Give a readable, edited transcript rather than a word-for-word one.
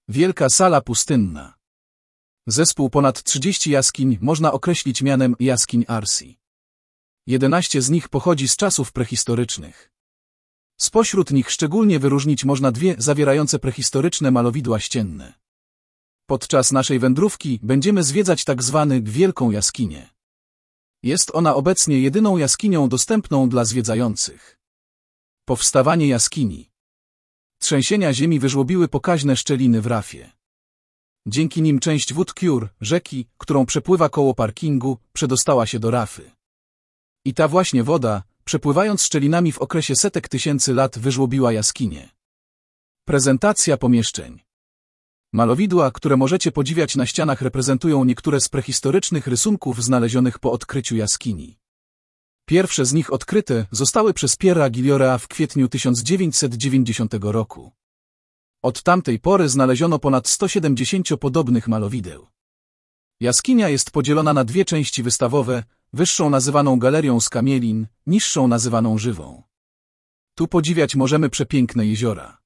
Wielka sala pustynna. Zespół ponad 30 jaskiń można określić mianem jaskiń Arsi. 11 z nich pochodzi z czasów prehistorycznych. Spośród nich szczególnie wyróżnić można dwie zawierające prehistoryczne malowidła ścienne. Podczas naszej wędrówki będziemy zwiedzać tak zwany Wielką Jaskinię. Jest ona obecnie jedyną jaskinią dostępną dla zwiedzających. Powstawanie jaskini. Trzęsienia ziemi wyżłobiły pokaźne szczeliny w rafie. Dzięki nim część wód Cure, rzeki, którą przepływa koło parkingu, przedostała się do rafy. I ta właśnie woda, przepływając szczelinami w okresie setek tysięcy lat, wyżłobiła jaskinię. Prezentacja pomieszczeń. Malowidła, które możecie podziwiać na ścianach, reprezentują niektóre z prehistorycznych rysunków znalezionych po odkryciu jaskini. Pierwsze z nich odkryte zostały przez Pierre'a Guillorea w kwietniu 1990 roku. Od tamtej pory znaleziono ponad 170 podobnych malowideł. Jaskinia jest podzielona na dwie części wystawowe, wyższą nazywaną Galerią Skamielin, niższą nazywaną Żywą. Tu podziwiać możemy przepiękne jeziora.